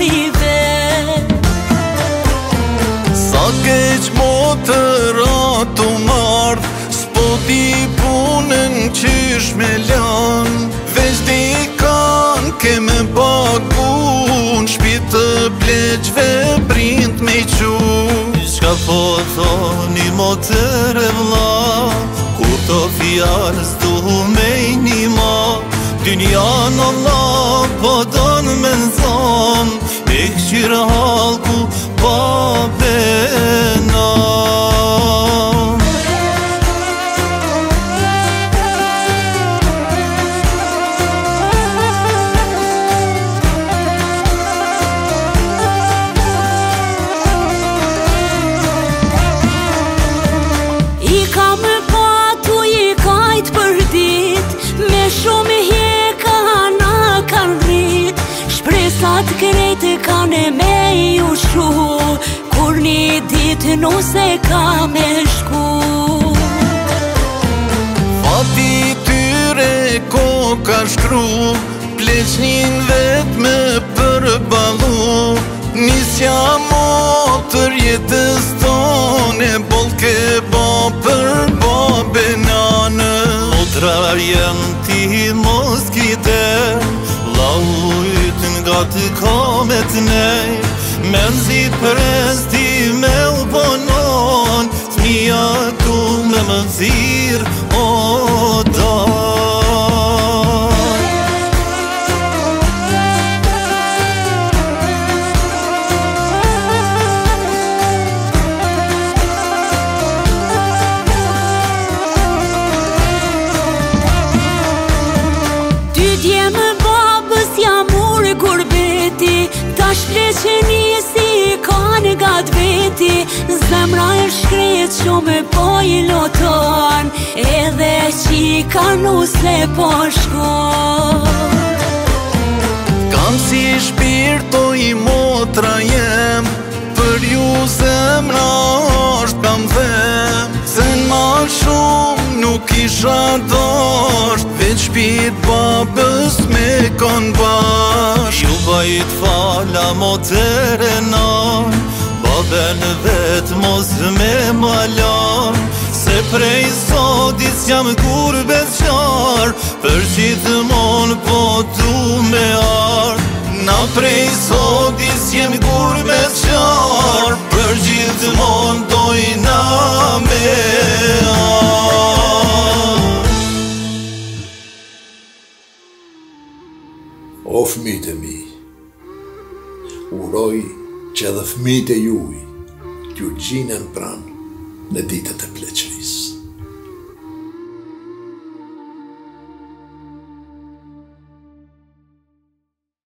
shqive. Sa keq motëra të mardh, s'po ti punën qysh me lan. Veç dikan ke me pagun, shpit të pleqve prind me i qu. Qka po thoni motër e vlla, kur të fjallë s'du me i nima. Dynjan Allah po don me nëzon, e këshirë halku pa pena. I kam patu i kajt për dit, me shumë hjeka na kan rrit. Shpresat krejtë kanë me ju shu, kur një ditë nuse ka me shku. Fati tyre ko ka shkru, pleqnin vet me përbalu. Nisja motër jetës tone, boll ke ba për babe nane. Motra jem ti mos kite, laujt nga të kamet nej. Me nëzit për esti me u bonon, t'mija tu me më zir o dan. Djemë babës jam ure gurbeti, ta shpleqeni si kanë gat veti. Zemra e shkret shumë po i loton, edhe qika nuse po shkon. Kam si shpirto i motra jem, për ju zemra është kam them. Se ma shumë nuk isha dasht, veç shpirt babës me kon bashk. Ju bajt fala motër e nan, baben vet mos me malan. Se prej sotis jam kur beqar, për gjithmon po tu me ard. Na prej sotis jem kur beqar, për gjithmon dojna me ard. O fëmijët e mi, uroj që edhe fëmijët e juaj t'ju gjinen pranë në ditët e pleqërisë.